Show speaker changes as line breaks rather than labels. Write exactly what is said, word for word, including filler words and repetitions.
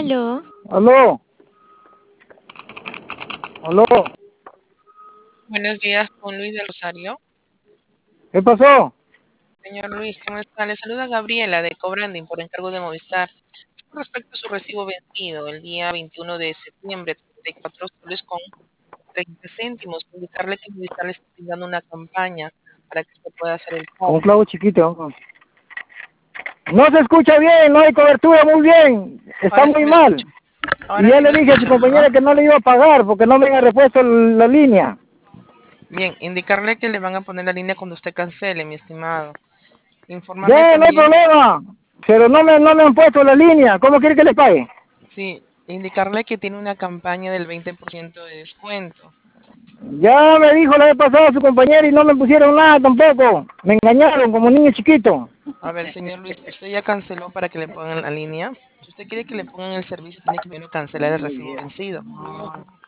Aló.
Aló. Aló.
Buenos días, con Luis del Rosario.
¿Qué pasó?
Señor Luis, ¿cómo está? Le saluda Gabriela de Cobranding por encargo de Movistar. Con respecto a su recibo vencido el día veintiuno de septiembre, treinta y cuatro soles con treinta céntimos, indicarle que Movistar le está brindando una campaña para que usted pueda hacer el
Con un
pago.
clavo chiquito. No se escucha bien, no hay cobertura muy bien. Está
Ahora sí
muy
me
mal.
escucha.
Y
Ahora
ya
sí
le
me
dije a su
escucha
compañera
mejor.
que no le iba a pagar porque no me había repuesto la línea.
Bien, indicarle que le van a poner la línea cuando usted cancele, mi estimado. Informarle
Ya, no hay
también,
problema. Pero no me, no me han puesto la línea. ¿Cómo quiere que le pague?
sí, indicarle que tiene una campaña del veinte por ciento de descuento.
Ya me dijo la vez pasada su compañera y no me pusieron nada tampoco. Me engañaron como niño chiquito.
A ver, señor Luis, usted ya canceló para que le pongan la línea. Si usted quiere que le pongan el servicio, tiene que primero cancelar el recibo vencido.